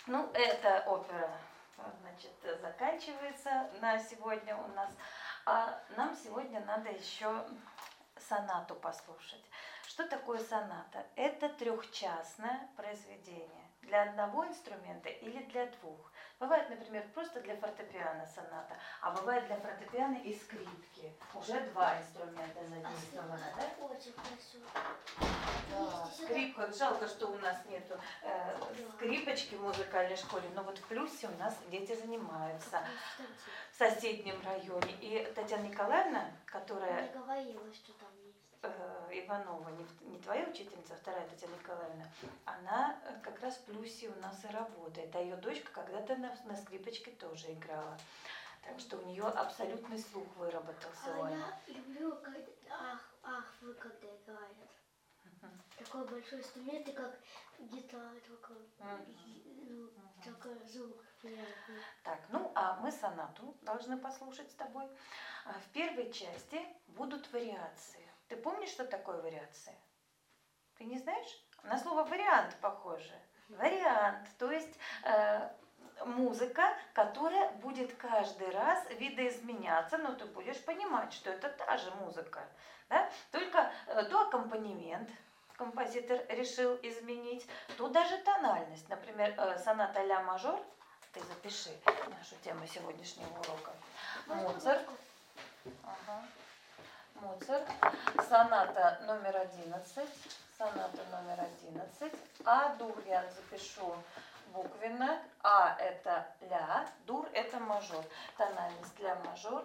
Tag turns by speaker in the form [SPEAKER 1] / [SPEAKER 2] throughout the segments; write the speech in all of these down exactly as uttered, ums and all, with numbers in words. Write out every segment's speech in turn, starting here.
[SPEAKER 1] Ну, эта опера, значит, заканчивается на сегодня у нас. А нам сегодня надо еще сонату послушать. Что такое соната? Это трехчастное произведение для одного инструмента или для двух. Бывает, например, просто для фортепиано соната, а бывает для фортепиано и скрипки. Уже два инструмента задействованы, да?
[SPEAKER 2] Очень красиво.
[SPEAKER 1] Да, скрипка. Жалко, что у нас нету э, скрипочки в музыкальной школе, но вот в плюсе у нас дети занимаются в соседнем районе. И Татьяна Николаевна, которая...
[SPEAKER 2] Я говорила, что там есть.
[SPEAKER 1] Э, Иванова, не, не твоя учительница, а вторая Татьяна Николаевна, она как раз в плюсе у нас и работает. А ее дочка когда-то на, на скрипочке тоже играла. Так что у нее абсолютный слух выработался.
[SPEAKER 2] А я люблю, когда ах, ах, вы когда играете. Такой большой инструмент, и как гитара, только, ну, такой звук приятный.
[SPEAKER 1] Так, ну а мы сонату должны послушать с тобой. В первой части будут вариации. Ты помнишь, что такое вариации? Ты не знаешь? На слово вариант похоже. Вариант, то есть э, музыка, которая будет каждый раз видоизменяться, но ты будешь понимать, что это та же музыка. Да? Только э, то аккомпанемент композитор решил изменить, то даже тональность. Например, э, соната ля мажор, ты запиши нашу тему сегодняшнего урока. Моцарт. Ага. Моцарт. Соната номер одиннадцать. Соната номер одиннадцать. А-дур я запишу буквенно. А это ля, дур это мажор. Тональность ля мажор.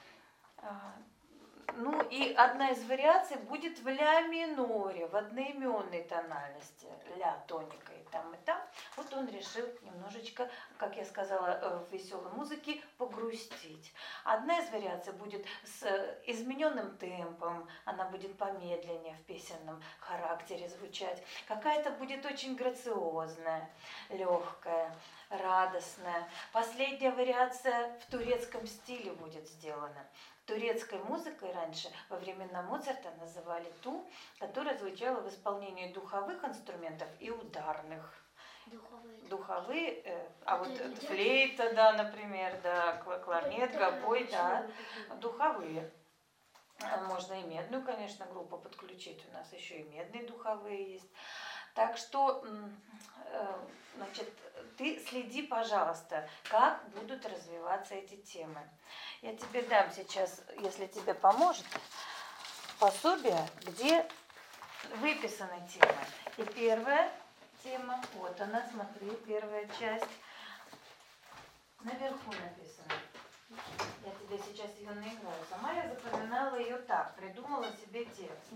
[SPEAKER 1] Ну и одна из вариаций будет в ля миноре, в одноименной тональности. Ля тоника и там, и там. Вот он решил немножечко, как я сказала, в веселой музыке погрустить. Одна из вариаций будет с измененным темпом, она будет помедленнее в песенном характере звучать. Какая-то будет очень грациозная, легкая, радостная. Последняя вариация в турецком стиле будет сделана. Турецкой музыкой раньше, во времена Моцарта, называли ту, которая звучала в исполнении духовых инструментов и ударных.
[SPEAKER 2] Духовые.
[SPEAKER 1] Духовые, э, а вот флейта, да, например, да, кларнет, гобой, да, духовые. Можно и медную, конечно, группу подключить, у нас еще и медные духовые есть. Так что, значит, ты следи, пожалуйста, как будут развиваться эти темы. Я тебе дам сейчас, если тебе поможет, пособие, где выписаны темы. И первая тема, вот она, смотри, первая часть, наверху написано. Я тебе сейчас ее наиграю. Сама я запоминала ее так, придумала себе текст.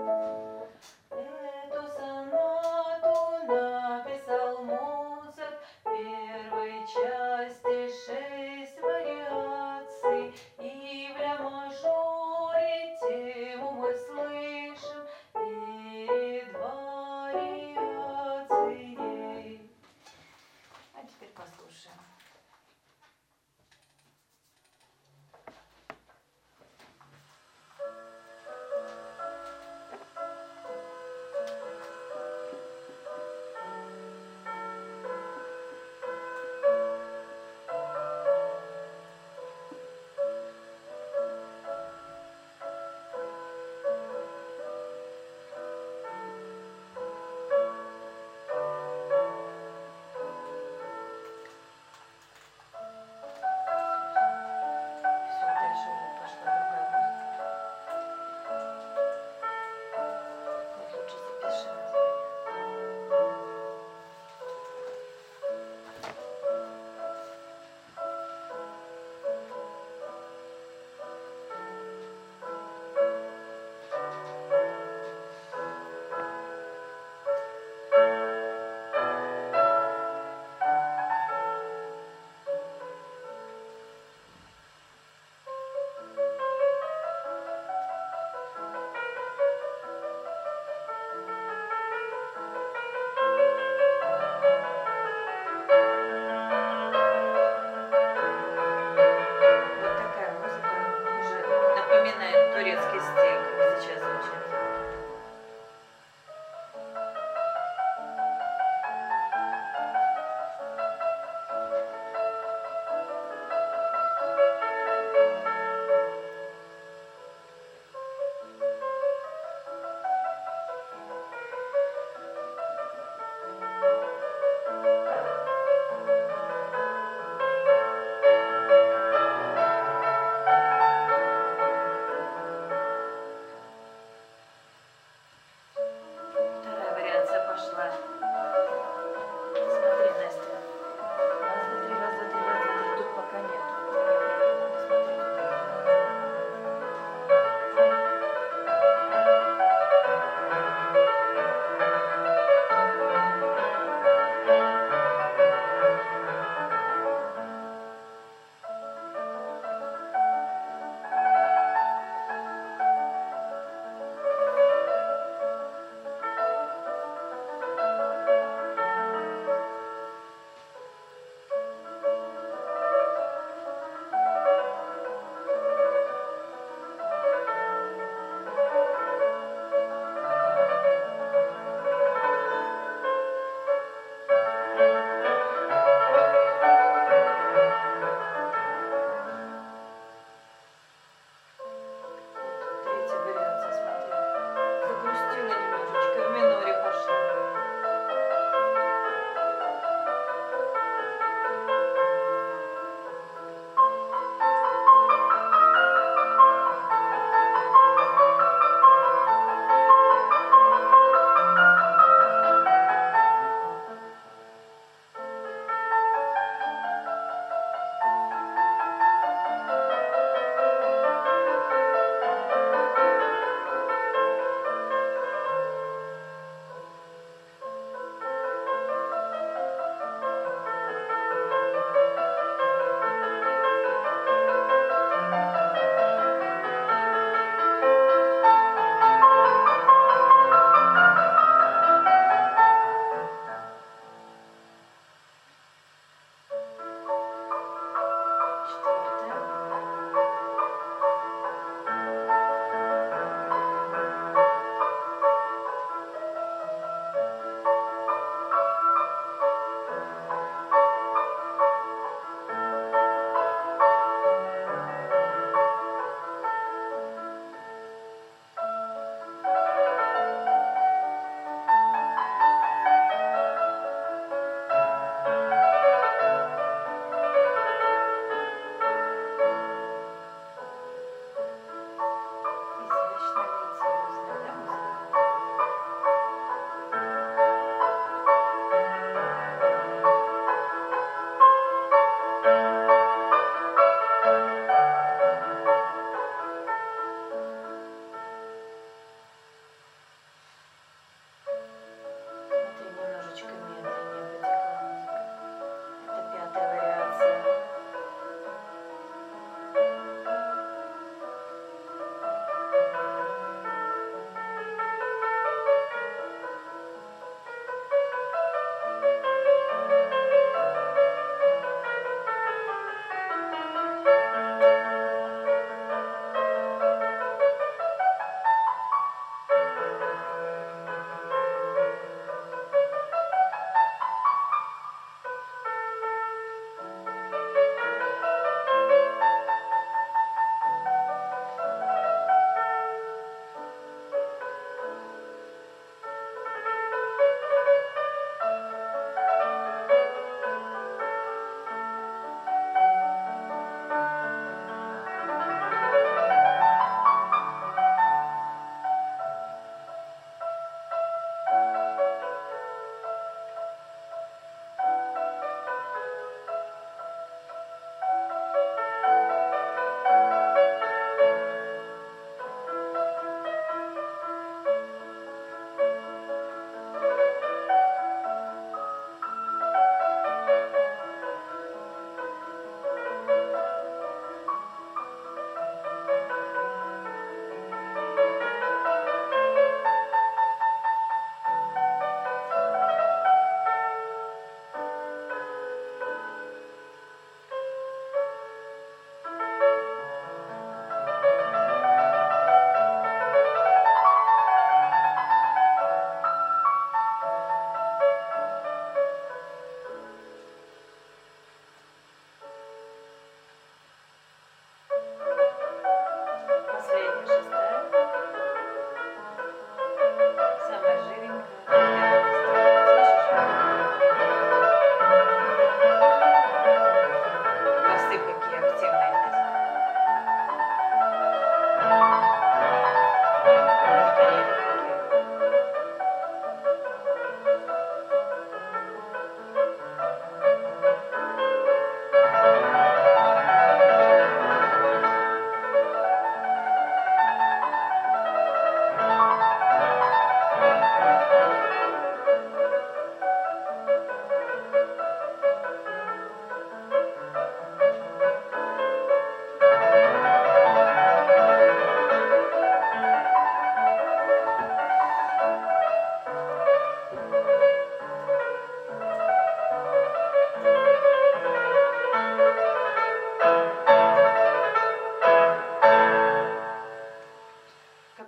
[SPEAKER 1] Эту сонату написал Моцарт, в первой части шесть вариаций, и в ля мажоре тему мы слышим перед вариацией. А теперь послушаем.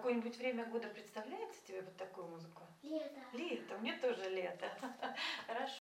[SPEAKER 1] какое-нибудь время года представляется тебе вот такую музыку?
[SPEAKER 2] Лето.
[SPEAKER 1] Лето, мне тоже лето. Хорошо.